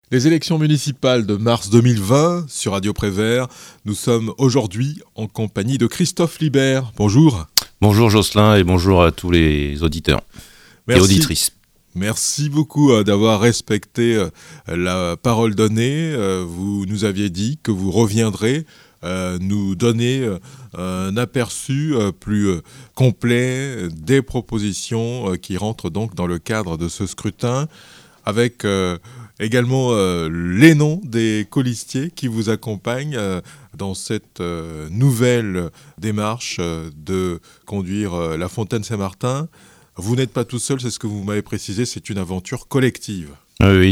Les élections municipales de mars 2020 sur Radio Prévert, nous sommes aujourd'hui en compagnie de Christophe Libert. Bonjour. Bonjour Jocelyn et bonjour à tous les auditeurs et auditrices. Merci beaucoup d'avoir respecté la parole donnée. Vous nous aviez dit que vous reviendrez nous donner un aperçu plus complet des propositions qui rentrent donc dans le cadre de ce scrutin, avec également les noms des colistiers qui vous accompagnent dans cette nouvelle démarche de conduire la Fontaine Saint-Martin. Vous n'êtes pas tout seul, c'est ce que vous m'avez précisé, c'est une aventure collective. Oui,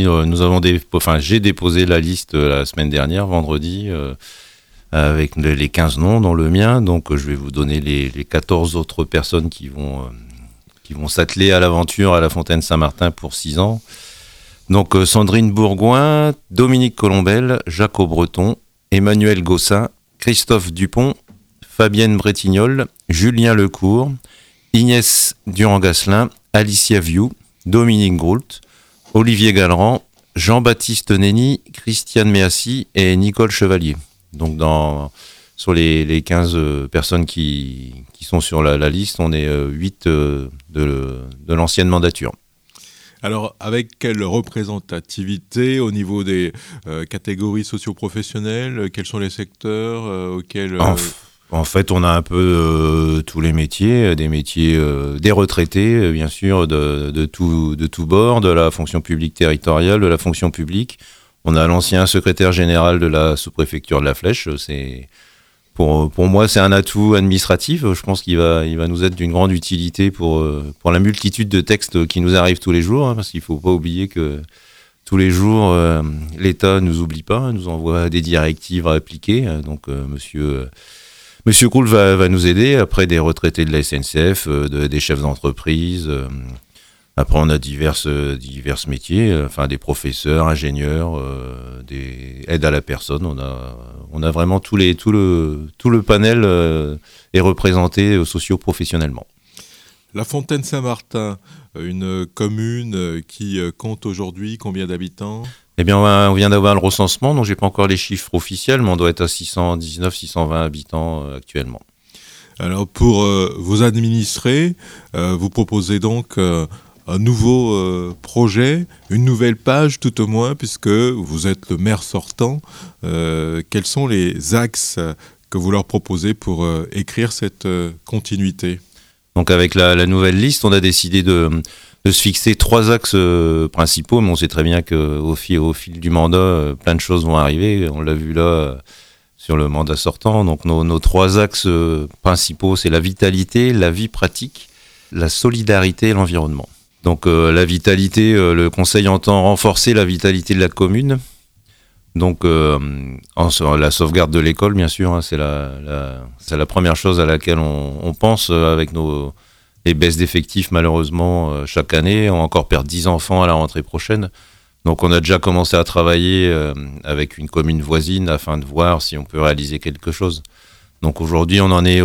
j'ai déposé la liste la semaine dernière, vendredi, avec les 15 noms dans le mien. Donc je vais vous donner les 14 autres personnes qui vont s'atteler à l'aventure à la Fontaine Saint-Martin pour 6 ans. Donc Sandrine Bourgoin, Dominique Colombel, Jacques Aubreton, Emmanuel Gossin, Christophe Dupont, Fabienne Bretignol, Julien Lecourt, Inès Durand-Gasselin, Alicia Viou, Dominique Groult, Olivier Gallerand, Jean-Baptiste Nenny, Christiane Méassi et Nicole Chevalier. Donc sur les 15 personnes qui sont sur la liste, on est 8 de l'ancienne mandature. Alors, avec quelle représentativité au niveau des catégories socio-professionnelles? Quels sont les secteurs auxquels... En fait, on a un peu tous les métiers, des retraités, bien sûr, de tout bord, de la fonction publique territoriale, de la fonction publique. On a l'ancien secrétaire général de la sous-préfecture de la Flèche. Pour moi, c'est un atout administratif. Je pense qu'il va nous être d'une grande utilité pour la multitude de textes qui nous arrivent tous les jours, parce qu'il ne faut pas oublier que tous les jours, l'État ne nous oublie pas, nous envoie des directives à appliquer. Donc, Monsieur Groult va nous aider. Après, des retraités de la SNCF, des chefs d'entreprise. Après, on a divers métiers, des professeurs, ingénieurs, des aides à la personne. On a vraiment tout le panel est représenté socio-professionnellement. La Fontaine Saint-Martin, une commune qui compte aujourd'hui combien d'habitants ? Eh bien, on vient d'avoir le recensement, donc j'ai pas encore les chiffres officiels, mais on doit être à 619, 620 habitants actuellement. Alors, pour vos administrés, vous proposez donc un nouveau projet, une nouvelle page tout au moins, puisque vous êtes le maire sortant. Quels sont les axes que vous leur proposez pour écrire cette continuité ? Donc avec la nouvelle liste, on a décidé de se fixer 3 axes principaux, mais on sait très bien qu'au fil du mandat, plein de choses vont arriver. On l'a vu là sur le mandat sortant. Donc nos 3 axes principaux, c'est la vitalité, la vie pratique, la solidarité et l'environnement. Donc la vitalité, le Conseil entend renforcer la vitalité de la commune. Donc la sauvegarde de l'école, bien sûr, c'est la première chose à laquelle on pense avec les baisses d'effectifs, malheureusement, chaque année. On va encore perdre 10 enfants à la rentrée prochaine. Donc on a déjà commencé à travailler avec une commune voisine afin de voir si on peut réaliser quelque chose. Donc aujourd'hui, on en est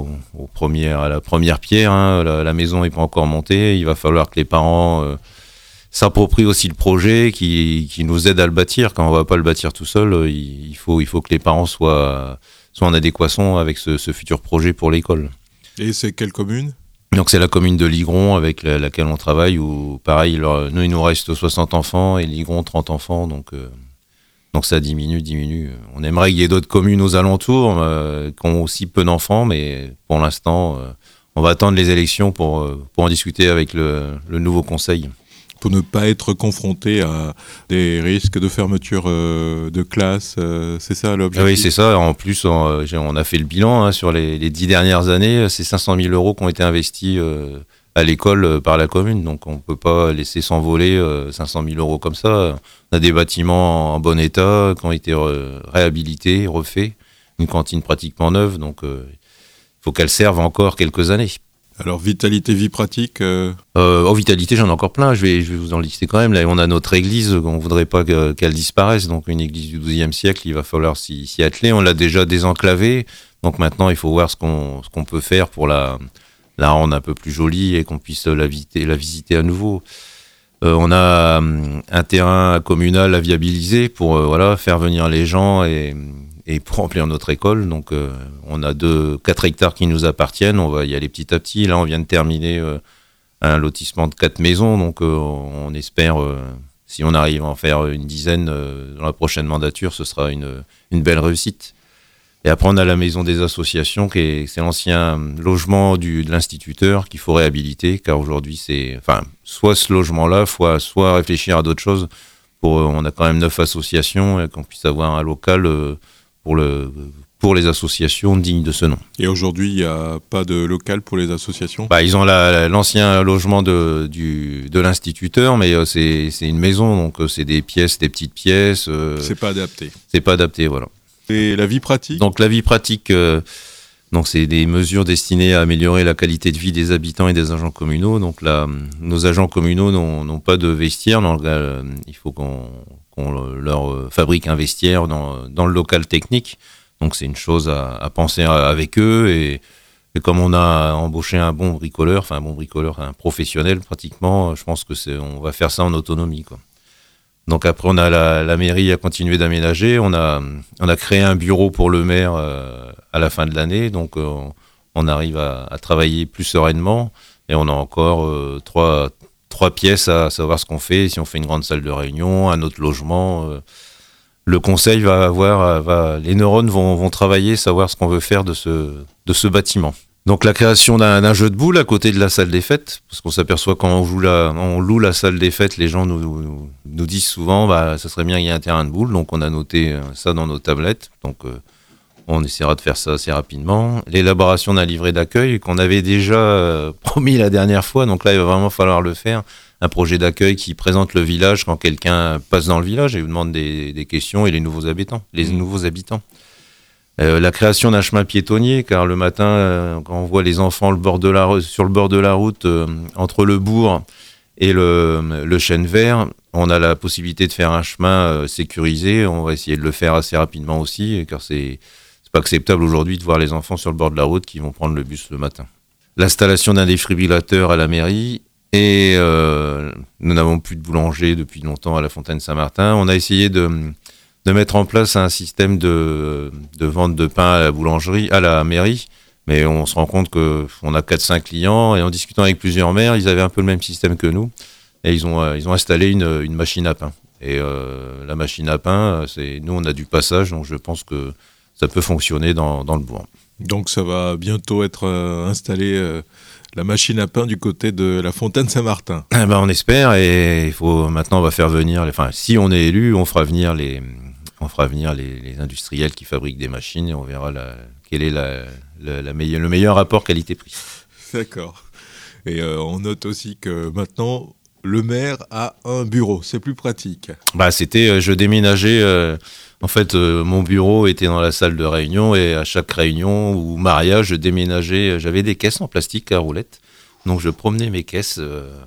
à la première pierre. La maison n'est pas encore montée. Il va falloir que les parents s'approprient aussi le projet, qui nous aident à le bâtir. Quand on ne va pas le bâtir tout seul, il faut que les parents soient en adéquation avec ce futur projet pour l'école. Et c'est quelle commune ? Donc c'est la commune de Ligron avec laquelle on travaille, où pareil, nous il nous reste 60 enfants et Ligron 30 enfants, donc ça diminue. On aimerait qu'il y ait d'autres communes aux alentours qui ont aussi peu d'enfants, mais pour l'instant, on va attendre les élections pour en discuter avec le nouveau conseil. Pour ne pas être confronté à des risques de fermeture de classe, c'est ça l'objectif ? Oui, c'est ça. En plus, on a fait le bilan sur les 10 dernières années. C'est 500 000 € qui ont été investis à l'école par la commune. Donc, on ne peut pas laisser s'envoler 500 000 € comme ça. On a des bâtiments en bon état qui ont été réhabilités, refaits. Une cantine pratiquement neuve. Donc, il faut qu'elle serve encore quelques années. Alors, vitalité, vie pratique vitalité, j'en ai encore plein. Je vais vous en lister quand même. Là, on a notre église, on ne voudrait pas qu'elle disparaisse. Donc, une église du XIIe siècle, il va falloir s'y atteler. On l'a déjà désenclavée. Donc, maintenant, il faut voir ce qu'on peut faire pour la rendre un peu plus jolie et qu'on puisse la visiter à nouveau. On a un terrain communal à viabiliser pour faire venir les gens et pour remplir notre école. Donc on a 4 hectares qui nous appartiennent, on va y aller petit à petit. Là on vient de terminer un lotissement de 4 maisons, donc on espère, si on arrive à en faire une dizaine dans la prochaine mandature, ce sera une belle réussite. Et après on a la maison des associations, c'est l'ancien logement de l'instituteur qu'il faut réhabiliter, car aujourd'hui soit ce logement-là, soit réfléchir à d'autres choses. On a quand même 9 associations, et qu'on puisse avoir un local pour les associations dignes de ce nom. Et aujourd'hui, il n'y a pas de local pour les associations ? Ils ont l'ancien logement de l'instituteur, mais c'est une maison, donc c'est des petites pièces. C'est pas adapté. C'est pas adapté, voilà. Et la vie pratique ? Donc la vie pratique, c'est des mesures destinées à améliorer la qualité de vie des habitants et des agents communaux. Donc là, nos agents communaux n'ont pas de vestiaire. Donc il faut qu'on leur fabrique un vestiaire dans le local technique. Donc c'est une chose à penser avec eux. Et comme on a embauché un bricoleur, un professionnel pratiquement, je pense que on va faire ça en autonomie, quoi. Donc après, on a la mairie à continuer d'aménager. On a créé un bureau pour le maire à la fin de l'année. Donc on arrive à travailler plus sereinement. Et on a encore trois pièces à savoir ce qu'on fait. Si on fait une grande salle de réunion, un autre logement, le conseil les neurones vont travailler, savoir ce qu'on veut faire de ce bâtiment. Donc la création d'un jeu de boules à côté de la salle des fêtes, parce qu'on s'aperçoit quand on loue la salle des fêtes, les gens nous disent souvent ça serait bien qu'il y ait un terrain de boules, donc on a noté ça dans nos tablettes, donc on essaiera de faire ça assez rapidement. L'élaboration d'un livret d'accueil qu'on avait déjà promis la dernière fois, donc là il va vraiment falloir le faire, un projet d'accueil qui présente le village quand quelqu'un passe dans le village et vous demande des questions et les nouveaux habitants. La création d'un chemin piétonnier, car le matin, quand on voit les enfants sur le bord de la route, entre le bourg et le chêne vert, on a la possibilité de faire un chemin sécurisé. On va essayer de le faire assez rapidement aussi, car c'est pas acceptable aujourd'hui de voir les enfants sur le bord de la route qui vont prendre le bus le matin. L'installation d'un défibrillateur à la mairie, et nous n'avons plus de boulanger depuis longtemps à la Fontaine Saint-Martin. On a essayé de mettre en place un système de vente de pain à la boulangerie, à la mairie, mais on se rend compte qu'on a 4-5 clients, et en discutant avec plusieurs maires, ils avaient un peu le même système que nous, et ils ont installé une machine à pain. Et la machine à pain, nous on a du passage, donc je pense que ça peut fonctionner dans le bourg. Donc ça va bientôt être installé la machine à pain du côté de la Fontaine Saint-Martin. On espère, et maintenant on va faire venir, si on est élu, on fera venir les industriels qui fabriquent des machines, et on verra quel est le meilleur rapport qualité-prix. D'accord. Et on note aussi que maintenant, le maire a un bureau. C'est plus pratique. Je déménageais. Mon bureau était dans la salle de réunion, et à chaque réunion ou mariage, je déménageais. J'avais des caisses en plastique à roulettes. Donc je promenais mes caisses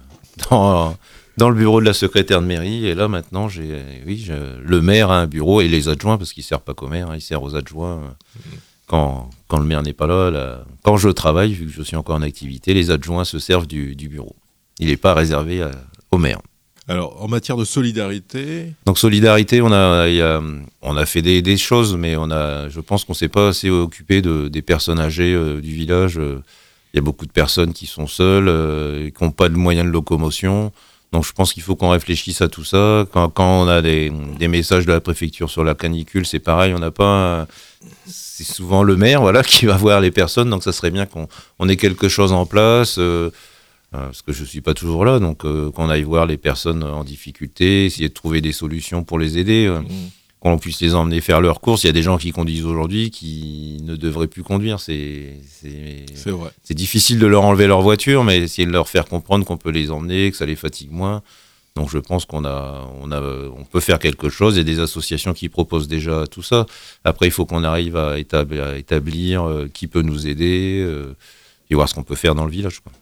dans le bureau de la secrétaire de mairie, et là maintenant le maire a un bureau, et les adjoints, parce qu'il ne sert pas qu'au maire, il sert aux adjoints quand le maire n'est pas là. Quand je travaille, vu que je suis encore en activité, les adjoints se servent du bureau. Il n'est pas réservé au maire. Alors, en matière de solidarité... Donc solidarité, on a fait des choses, mais je pense qu'on ne s'est pas assez occupé des personnes âgées du village. Il y a beaucoup de personnes qui sont seules, qui n'ont pas de moyens de locomotion. Donc je pense qu'il faut qu'on réfléchisse à tout ça. Quand on a des messages de la préfecture sur la canicule, c'est pareil, c'est souvent le maire qui va voir les personnes, donc ça serait bien qu'on ait quelque chose en place, parce que je ne suis pas toujours là, donc qu'on aille voir les personnes en difficulté, essayer de trouver des solutions pour les aider, qu'on puisse les emmener faire leurs courses. Il y a des gens qui conduisent aujourd'hui qui ne devraient plus conduire. C'est vrai. C'est difficile de leur enlever leur voiture, mais essayer de leur faire comprendre qu'on peut les emmener, que ça les fatigue moins. Donc je pense qu'on peut faire quelque chose. Il y a des associations qui proposent déjà tout ça. Après, il faut qu'on arrive à établir qui peut nous aider et voir ce qu'on peut faire dans le village, quoi.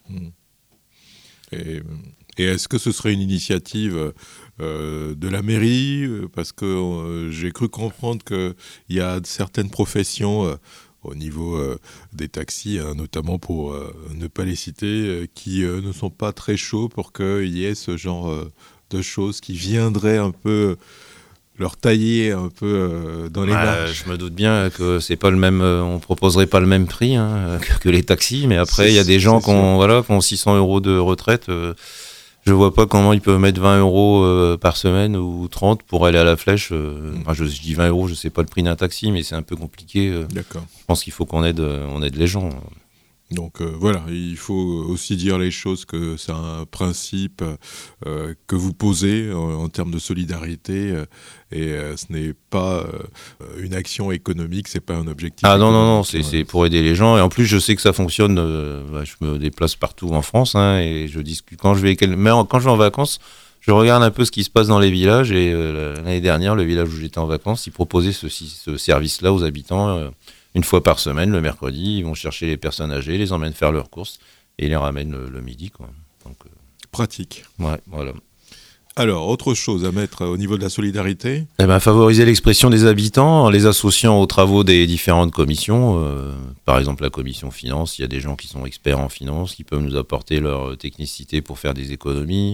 Et est-ce que ce serait une initiative de la mairie ? Parce que j'ai cru comprendre qu'il y a certaines professions au niveau des taxis, hein, notamment pour ne pas les citer, qui ne sont pas très chauds pour qu'il y ait ce genre de choses qui viendraient un peu leur tailler un peu dans les marges. Je me doute bien que c'est pas le même, on proposerait pas le même prix que les taxis, mais après il y a des gens qui ont 600 € de retraite. Je vois pas comment ils peuvent mettre 20 € par semaine ou 30 pour aller à la flèche. Je dis 20 €, je sais pas le prix d'un taxi, mais c'est un peu compliqué. D'accord. Je pense qu'il faut qu'on aide les gens. Donc voilà, il faut aussi dire les choses, que c'est un principe que vous posez en termes de solidarité, et ce n'est pas une action économique, c'est pas un objectif. Ah non, c'est pour aider les gens. Et en plus, je sais que ça fonctionne. Je me déplace partout en France, hein, et je discute quand je vais en vacances. Je regarde un peu ce qui se passe dans les villages, et l'année dernière, le village où j'étais en vacances, ils proposaient ce service-là aux habitants. Une fois par semaine, le mercredi, ils vont chercher les personnes âgées, les emmènent faire leurs courses et les ramènent le midi, quoi. Donc, pratique. Ouais, voilà. Alors, autre chose à mettre au niveau de la solidarité ? Favoriser l'expression des habitants en les associant aux travaux des différentes commissions. Par exemple, la commission finance, il y a des gens qui sont experts en finance, qui peuvent nous apporter leur technicité pour faire des économies.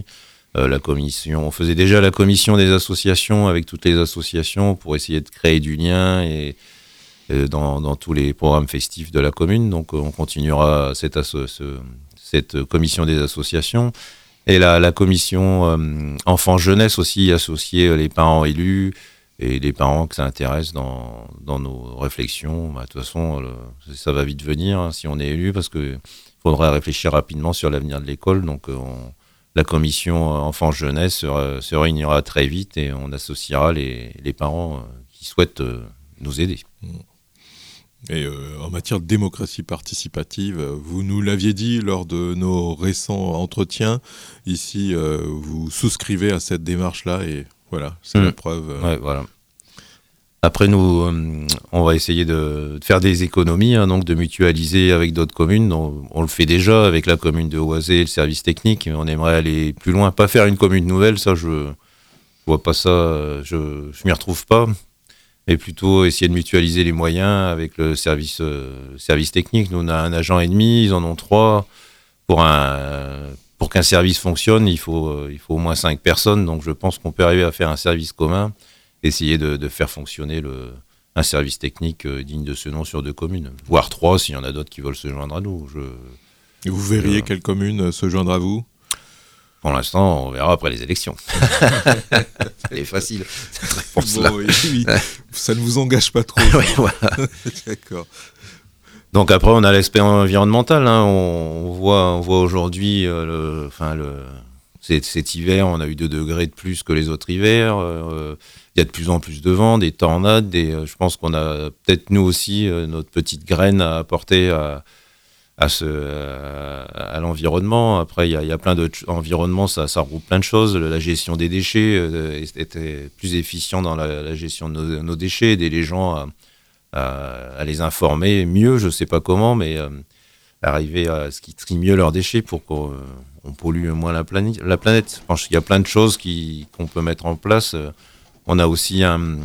On faisait déjà la commission des associations avec toutes les associations pour essayer de créer du lien et dans tous les programmes festifs de la commune. Donc on continuera cette commission des associations. Et la commission enfants-jeunesse aussi, associer les parents élus et les parents que ça intéresse dans nos réflexions. De toute façon, ça va vite venir, hein, si on est élu, parce qu'il faudra réfléchir rapidement sur l'avenir de l'école. Donc la commission enfants-jeunesse se réunira très vite et on associera les parents qui souhaitent nous aider. Et en matière de démocratie participative, vous nous l'aviez dit lors de nos récents entretiens, ici vous souscrivez à cette démarche-là, et voilà, c'est la preuve. Ouais, voilà. Après, nous, on va essayer de faire des économies, hein, donc de mutualiser avec d'autres communes. On le fait déjà avec la commune de Oisé et le service technique, mais on aimerait aller plus loin, pas faire une commune nouvelle, ça je vois pas ça, je m'y retrouve pas. Mais plutôt essayer de mutualiser les moyens avec le service technique. Nous, on a un agent et demi, ils en ont 3. Pour qu'un service fonctionne, il faut au moins 5 personnes. Donc je pense qu'on peut arriver à faire un service commun, essayer de faire fonctionner un service technique digne de ce nom sur 2 communes, voire 3 s'il y en a d'autres qui veulent se joindre à nous. Et vous verriez quelle commune se joindre à vous ? Pour l'instant, on verra après les élections. Elle est facile. Oui. Ça ne vous engage pas trop. Oui, voilà. D'accord. Donc après, on a l'aspect environnemental. Hein. On voit aujourd'hui, cet hiver, on a eu 2 degrés de plus que les autres hivers. Il y a de plus en plus de vent, des tornades. Je pense qu'on a peut-être nous aussi notre petite graine à apporter à l'environnement. Après, il y a plein d'autres environnements, ça regroupe plein de choses. La gestion des déchets était plus efficient dans la gestion de nos déchets, aider les gens à les informer mieux, je sais pas comment, mais arriver à ce qu'ils trient mieux leurs déchets pour qu'on pollue moins la planète. Je pense qu'il y a plein de choses qu'on peut mettre en place. On a aussi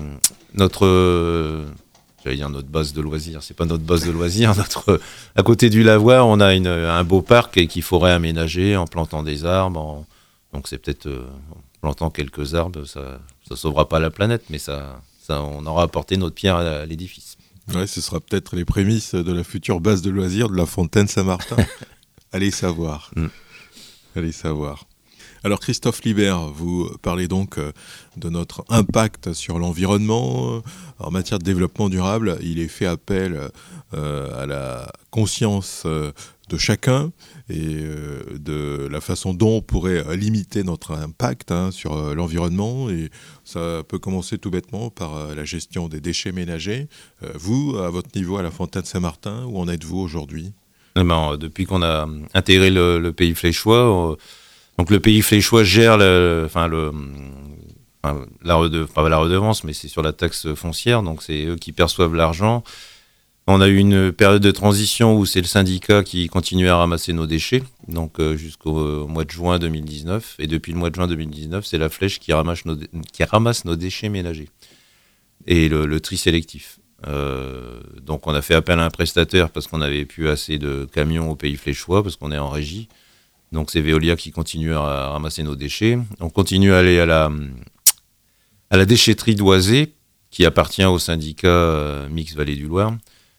notre base de loisirs, c'est pas notre base de loisirs, à côté du lavoir, on a un beau parc et qu'il faudrait aménager en plantant des arbres, donc c'est peut-être en plantant quelques arbres, ça sauvera pas la planète, mais ça on aura apporté notre pierre à l'édifice. Ouais, ce sera peut-être les prémices de la future base de loisirs de la Fontaine Saint-Martin. Allez savoir. Allez savoir. Alors Christophe Libert, vous parlez donc de notre impact sur l'environnement. En matière de développement durable, il est fait appel à la conscience de chacun et de la façon dont on pourrait limiter notre impact sur l'environnement. Et ça peut commencer tout bêtement par la gestion des déchets ménagers. Vous, à votre niveau à la Fontaine Saint-Martin, où en êtes-vous aujourd'hui ? Depuis qu'on a intégré le pays fléchois, donc le pays fléchois gère pas la redevance, mais c'est sur la taxe foncière, donc c'est eux qui perçoivent l'argent. On a eu une période de transition où c'est le syndicat qui continuait à ramasser nos déchets, donc jusqu'au mois de juin 2019. Et depuis le mois de juin 2019, c'est la Flèche qui ramasse nos déchets ménagers et le tri sélectif. Donc on a fait appel à un prestataire parce qu'on n'avait plus assez de camions au Pays Fléchois, parce qu'on est en régie. Donc c'est Veolia qui continue à ramasser nos déchets. On continue à aller à la déchetterie d'Oisé, qui appartient au syndicat Mix Vallée du Loir.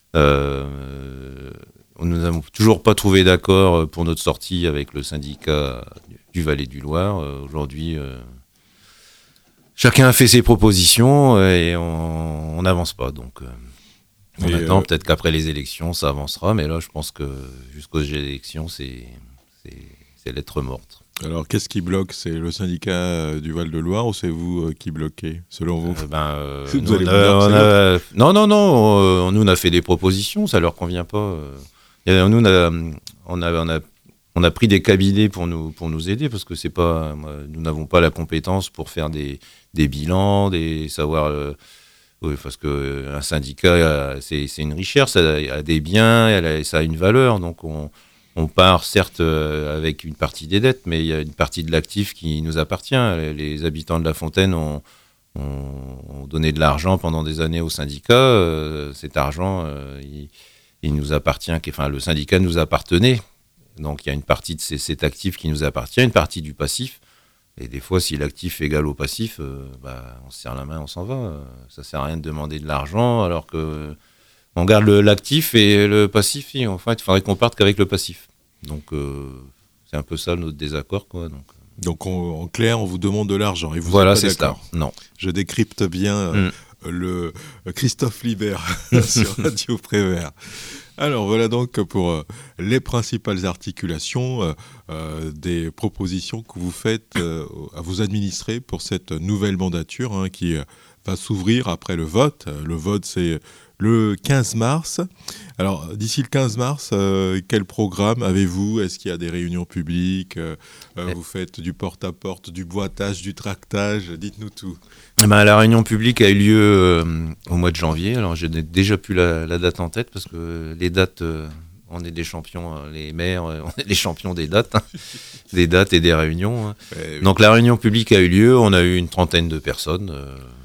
Nous n'avons toujours pas trouvé d'accord pour notre sortie avec le syndicat du Vallée du Loir. Aujourd'hui, chacun a fait ses propositions et on n'avance pas. Donc, on attend. Peut-être qu'après les élections, ça avancera. Mais là, je pense que jusqu'aux élections, c'est lettre morte. Alors, qu'est-ce qui bloque? C'est le syndicat du Val-de-Loire ou c'est vous qui bloquez, selon vous? Non. Nous, on a fait des propositions, ça leur convient pas. Nous, on a pris des cabinets pour nous aider, parce que nous n'avons pas la compétence pour faire des bilans, oui, parce que un syndicat, c'est une richesse, ça a des biens, ça a une valeur, donc on part certes avec une partie des dettes, mais il y a une partie de l'actif qui nous appartient. Les habitants de La Fontaine ont donné de l'argent pendant des années au syndicat. Cet argent, il nous appartient. Enfin, le syndicat nous appartenait. Donc il y a une partie de cet actif qui nous appartient, une partie du passif. Et des fois, si l'actif est égal au passif, on se serre la main, on s'en va. Ça sert à rien de demander de l'argent alors que on garde l'actif et le passif. En fait, il faudrait qu'on parte qu'avec le passif. Donc, c'est un peu ça notre désaccord, quoi. Donc en clair, on vous demande de l'argent et vous voilà, êtes pas c'est d'accord. Ça. Non. Je décrypte bien le Christophe Libert sur Radio Prévert. Alors voilà donc pour les principales articulations des propositions que vous faites à vos administrés pour cette nouvelle mandature qui va s'ouvrir après le vote. Le vote, c'est le 15 mars. Alors, d'ici le 15 mars, quel programme avez-vous? Est-ce qu'il y a des réunions publiques? Vous faites du porte-à-porte, du boitage, du tractage? Dites-nous tout. La réunion publique a eu lieu au mois de janvier. Alors, je n'ai déjà plus la date en tête, parce que les dates, on est des champions, les maires, on est des champions des dates, des dates et des réunions. Oui. Donc, la réunion publique a eu lieu. On a eu une trentaine de personnes.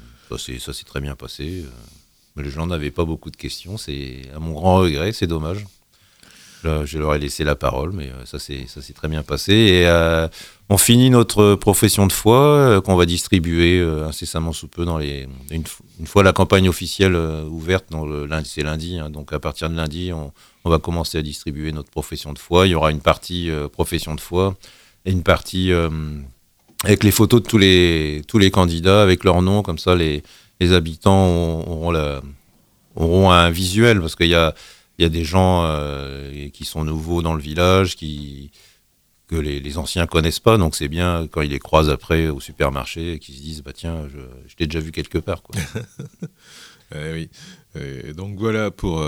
Ça s'est très bien passé. Les gens n'avaient pas beaucoup de questions. C'est à mon grand regret, c'est dommage. Là, je leur ai laissé la parole, mais ça s'est très bien passé. Et on finit notre profession de foi qu'on va distribuer incessamment sous peu une fois la campagne officielle ouverte. C'est lundi, donc à partir de lundi, on va commencer à distribuer notre profession de foi. Il y aura une partie profession de foi et une partie avec les photos de tous les candidats, avec leurs noms, comme ça les habitants auront un visuel, parce qu'il y a des gens qui sont nouveaux dans le village, que les anciens connaissent pas, donc c'est bien quand ils les croisent après au supermarché et qu'ils se disent tiens, je t'ai déjà vu quelque part, quoi. Oui. Et donc voilà pour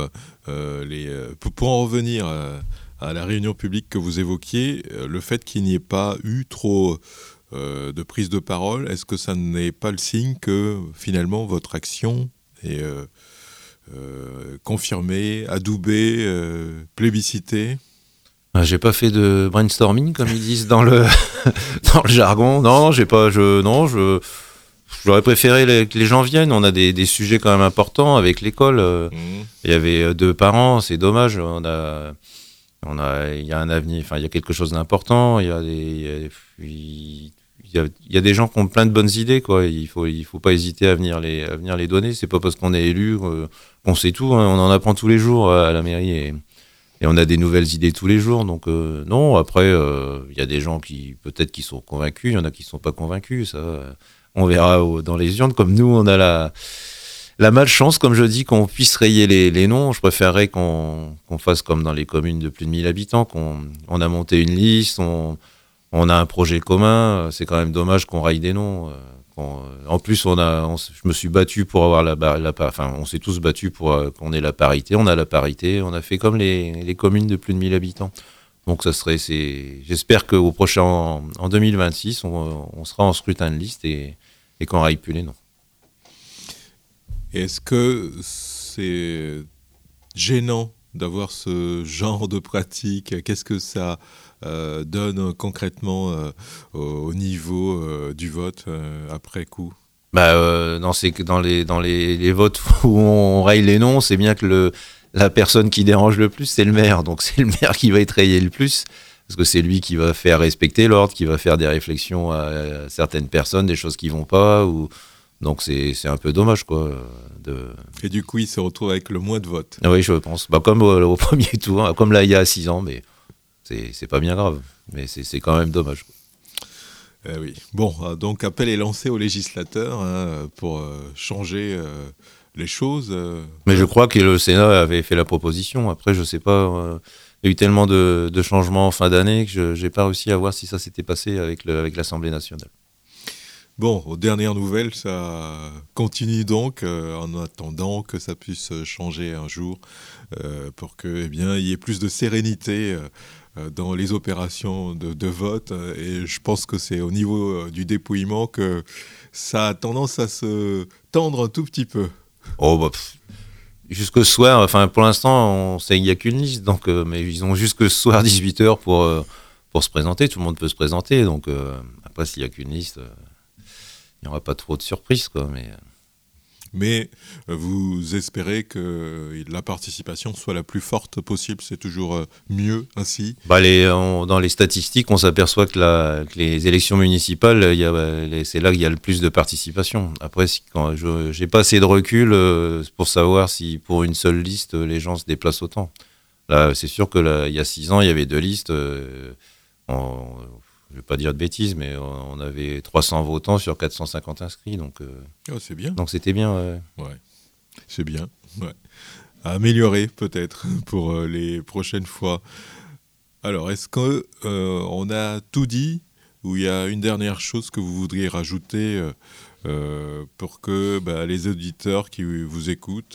en revenir à la réunion publique que vous évoquiez, le fait qu'il n'y ait pas eu trop de prise de parole, est-ce que ça n'est pas le signe que finalement votre action est confirmée, adoubée, plébiscitée? J'ai pas fait de brainstorming, comme ils disent dans le jargon. Non, j'aurais préféré que les gens viennent. On a des sujets quand même importants avec l'école. Il y avait 2 parents, c'est dommage. Il y a un avenir, il y a quelque chose d'important. Il y a des gens qui ont plein de bonnes idées, quoi. Il faut pas hésiter à venir les donner. C'est pas parce qu'on est élu qu'on sait tout. On en apprend tous les jours à la mairie et on a des nouvelles idées tous les jours. Donc non. Après, il y a des gens qui sont convaincus. Il y en a qui sont pas convaincus. Ça, on verra dans les urnes. Comme nous, on a la malchance, comme je dis, qu'on puisse rayer les noms. Je préférerais qu'on fasse comme dans les communes de plus de 1000 habitants, qu'on a monté une liste. On a un projet commun, c'est quand même dommage qu'on raille des noms. En plus, je me suis battu pour avoir on s'est tous battus pour qu'on ait la parité. On a la parité, on a fait comme les communes de plus de 1000 habitants. Donc j'espère qu'au prochain, en 2026, on sera en scrutin de liste et qu'on raille plus les noms. Est-ce que c'est gênant d'avoir ce genre de pratique? Qu'est-ce que ça donne concrètement au niveau du vote après coup? Dans les votes où on raye les noms, c'est bien que la personne qui dérange le plus, c'est le maire. Donc c'est le maire qui va être rayé le plus, parce que c'est lui qui va faire respecter l'ordre, qui va faire des réflexions à certaines personnes, des choses qui vont pas. Donc c'est un peu dommage, quoi. Et du coup, il se retrouve avec le moins de votes. Oui, je pense. Comme au premier tour, hein, comme là il y a 6 ans, mais c'est pas bien grave. Mais c'est quand même dommage, quoi. Oui. Bon, donc appel est lancé aux législateurs pour changer les choses. Mais je crois que le Sénat avait fait la proposition. Après, je sais pas. Il y a eu tellement de changements en fin d'année que je n'ai pas réussi à voir si ça s'était passé avec l'Assemblée nationale. Bon, aux dernières nouvelles, ça continue donc en attendant que ça puisse changer un jour pour que, il y ait plus de sérénité dans les opérations de vote. Et je pense que c'est au niveau du dépouillement que ça a tendance à se tendre un tout petit peu. Oh, jusque ce soir, enfin pour l'instant, on sait qu'il n'y a qu'une liste, donc, mais ils ont jusque ce soir 18h pour se présenter. Tout le monde peut se présenter, donc après s'il n'y a qu'une liste, il n'y aura pas trop de surprises, quoi. Mais vous espérez que la participation soit la plus forte possible, c'est toujours mieux ainsi. Dans les statistiques, on s'aperçoit que les élections municipales, c'est là qu'il y a le plus de participation. Après, quand j'ai pas assez de recul pour savoir si pour une seule liste, les gens se déplacent autant. Là, c'est sûr que il y a 6 ans, il y avait 2 listes. Je ne vais pas dire de bêtises, mais on avait 300 votants sur 450 inscrits. Donc, c'est bien. Donc c'était bien. Ouais, c'est bien. Ouais. À améliorer peut-être pour les prochaines fois. Alors, est-ce qu'on a tout dit ou il y a une dernière chose que vous voudriez rajouter pour que les auditeurs qui vous écoutent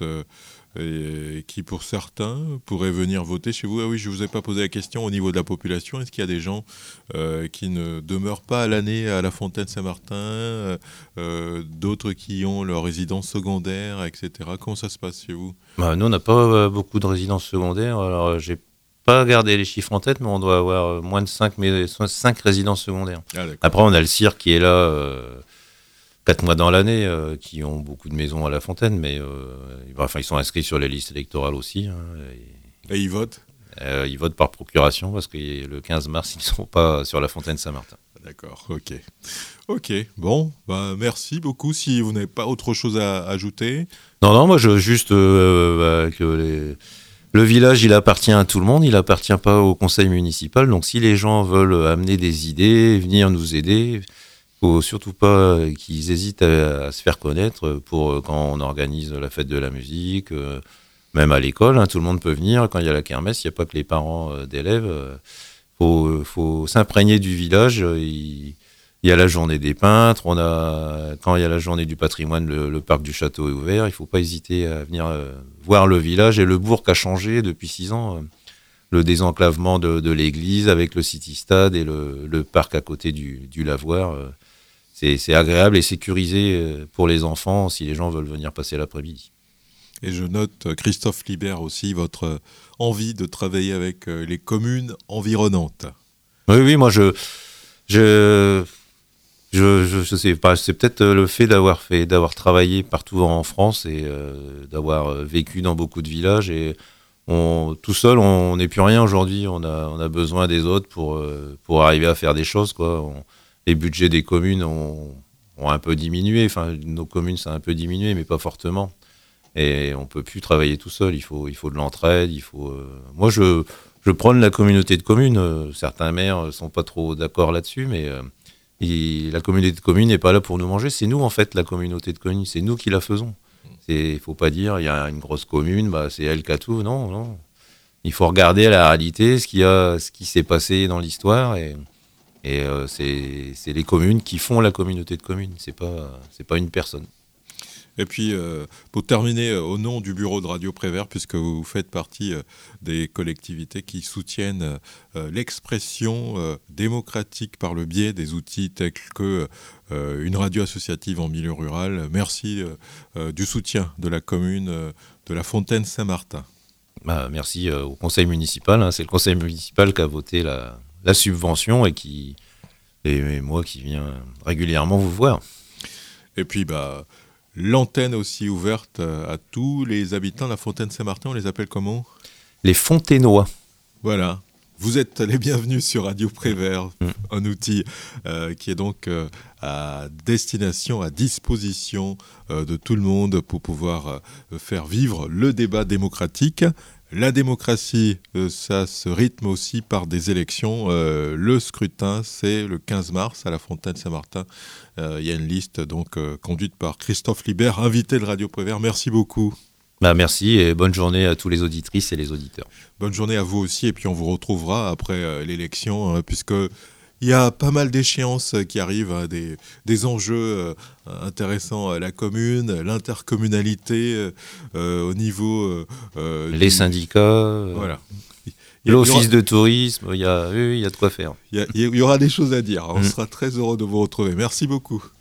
et qui, pour certains, pourraient venir voter chez vous. Ah oui, je ne vous ai pas posé la question au niveau de la population. Est-ce qu'il y a des gens qui ne demeurent pas à l'année à la Fontaine-Saint-Martin, d'autres qui ont leur résidence secondaire, etc. Comment ça se passe chez vous ? Nous, on n'a pas beaucoup de résidences secondaires. Alors, j'ai pas gardé les chiffres en tête, mais on doit avoir moins de 5 résidences secondaires. Ah, après, on a le CIR qui est là 4 mois dans l'année, qui ont beaucoup de maisons à La Fontaine, mais ils sont inscrits sur les listes électorales aussi. Et ils votent ? Ils votent par procuration, parce que le 15 mars, ils ne sont pas sur La Fontaine-Saint-Martin. D'accord, ok. Bon, merci beaucoup. Si vous n'avez pas autre chose à ajouter. Non, moi, juste que le village, il appartient à tout le monde, il n'appartient pas au conseil municipal. Donc, si les gens veulent amener des idées, venir nous aider, faut surtout pas qu'ils hésitent à se faire connaître pour quand on organise la fête de la musique, même à l'école, tout le monde peut venir. Quand il y a la kermesse, il n'y a pas que les parents d'élèves. Faut s'imprégner du village. Il y a la journée des peintres, quand il y a la journée du patrimoine, le parc du château est ouvert. Il ne faut pas hésiter à venir voir le village. Et le bourg a changé depuis 6 ans. Le désenclavement de l'église avec le city-stade et le parc à côté du lavoir. C'est agréable et sécurisé pour les enfants si les gens veulent venir passer l'après-midi. Et je note, Christophe Libert aussi, votre envie de travailler avec les communes environnantes. Oui, moi je sais pas, c'est peut-être le fait d'avoir travaillé partout en France et d'avoir vécu dans beaucoup de villages et tout seul on n'est plus rien aujourd'hui, on a besoin des autres pour arriver à faire des choses, quoi. Les budgets des communes ont un peu diminué, enfin nos communes ça a un peu diminué mais pas fortement. Et on peut plus travailler tout seul, il faut de l'entraide, moi je prône la communauté de communes, certains maires sont pas trop d'accord là-dessus, mais la communauté de communes n'est pas là pour nous manger, c'est nous en fait la communauté de communes, c'est nous qui la faisons. Il faut pas dire il y a une grosse commune, c'est elle qui a tout, non. Il faut regarder la réalité, ce qui s'est passé dans l'histoire et c'est les communes qui font la communauté de communes, c'est pas une personne. Et puis, pour terminer, au nom du bureau de Radio Prévert, puisque vous faites partie des collectivités qui soutiennent l'expression démocratique par le biais des outils tels que une radio associative en milieu rural, merci du soutien de la commune de la Fontaine-Saint-Martin. Merci au conseil municipal, c'est le conseil municipal qui a voté la subvention et moi qui viens régulièrement vous voir. Et puis, l'antenne aussi ouverte à tous les habitants de la Fontaine-Saint-Martin. On les appelle comment ? Les Fontainois. Voilà. Vous êtes les bienvenus sur Radio Prévert, un outil qui est donc à destination, à disposition de tout le monde pour pouvoir faire vivre le débat démocratique. La démocratie, ça se rythme aussi par des élections. Le scrutin, c'est le 15 mars à la Fontaine-Saint-Martin. Il y a une liste donc conduite par Christophe Libert, invité de Radio Prévert. Merci beaucoup. Merci et bonne journée à tous les auditrices et les auditeurs. Bonne journée à vous aussi, et puis on vous retrouvera après l'élection, puisque il y a pas mal d'échéances qui arrivent, des enjeux intéressants à la commune, l'intercommunalité au niveau... les syndicats, voilà. l'office de tourisme, il y a de quoi faire. Il y aura des choses à dire, on sera très heureux de vous retrouver. Merci beaucoup.